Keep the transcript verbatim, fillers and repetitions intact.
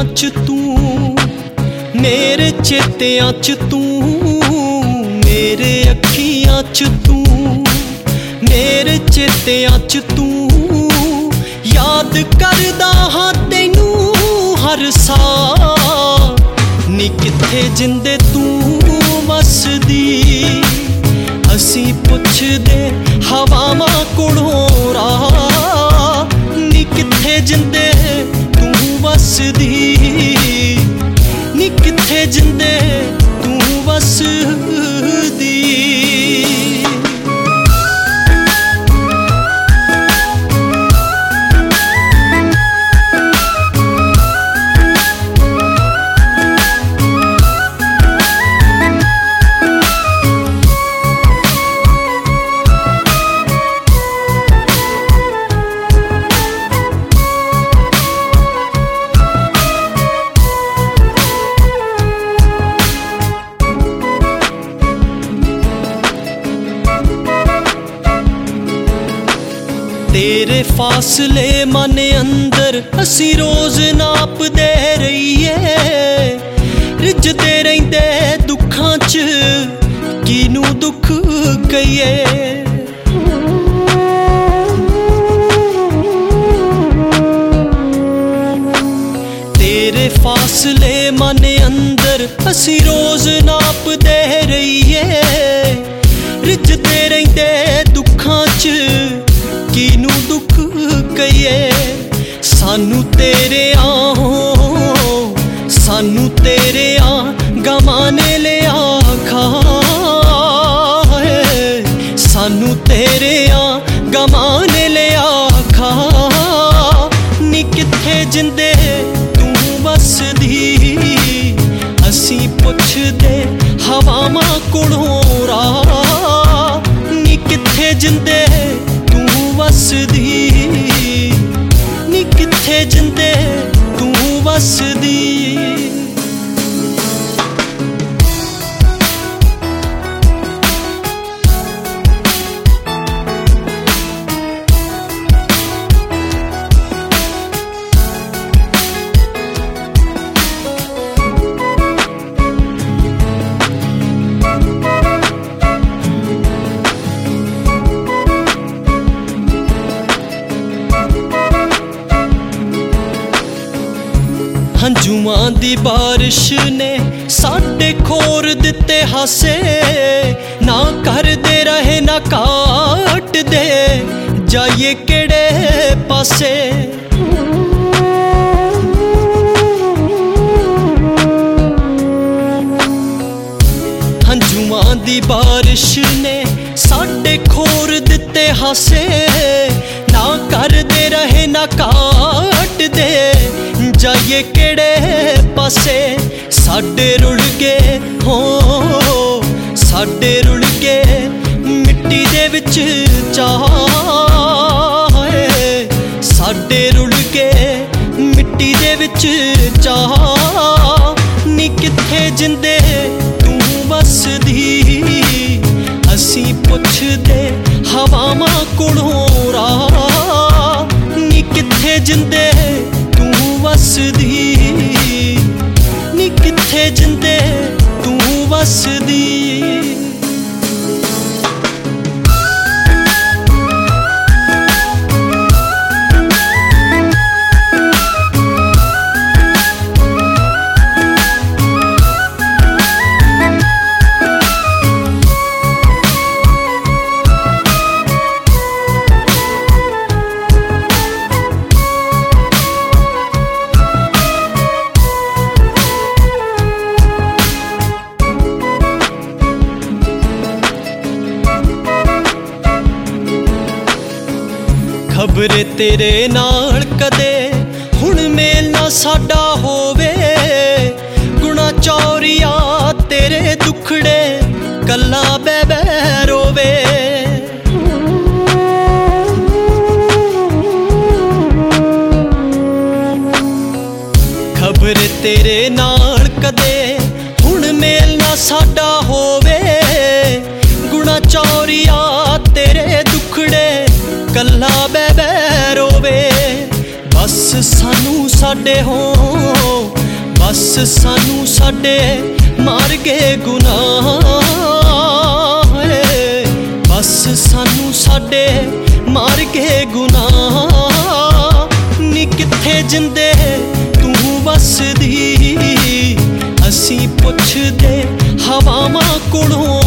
च तू, मेरे चेतियां च तू, मेरे अखियां च तू, मेरे चेतियां च तू। याद करदा हां तैनू हर साल, नी कित्थे जिंदे तू वसदी। असीं पुछदे हवावां कोलों राह, नी कित्थे जिंदे तू वसदी, नी कित्थे जिंदे तू वसदी। तेरे फासले मन अंदर असी रोज नापदे रहीए, रिझदे रहिंदे दुखां च किनू दुख कहिए। तेरे फासले मन अंदर असी रोज नापदे रहीए, रिझदे रहिंदे दुखां च किनू दुख कहिए। सानू तेरे आ सानू तेरे आ गवाने ले आखा, सानू तेरे आ गवाने ले आखा। नी कित्थे जिंदे तू वसदी, असीं पुछदे हवावां कोलों राह, नी कित्थे जिंदे वसदी, नी कित्थे जिंदे तू वसदी। हंजुआं दी बारिश ने साडे खोर दिते हासे, ना करदे रहे ना काट दे, जाइए केड़े पासे। हंजुआं दी बारिश ने साडे खोर दिते हासे, ना करदे रहे ना काट दे, जाइए केड़े पासे। साडे रुल गए हो साडे रुल गए मिट्टी दे विच चाह, साडे रुल गए मिट्टी दे विच चाह। नी कित्थे जिंदे तू वसदी, असीं पुछदे हवावां कोलों राह, नी कित्थे जिंदे वसदी, नी कित्थे जिंदे तू वसदी। खबरे तेरे नाल कदे हुण मेल ना साडा होवे, गुणा चौरिया तेरे दुखड़े कल्ला बै बै रोवे। खबरे तेरे नाल कदे हुण मेल ना साडा होवे, गुणा चौरिया तेरे दुखड़े कल्ला बै बै रोवे। बस सानू साडे हो बस सानू साडे मार गए गुनाह बस सानू साडे मार गए गुनाह नी किथे जिंदे तू वसदी असी पुछदे हवावां कोलों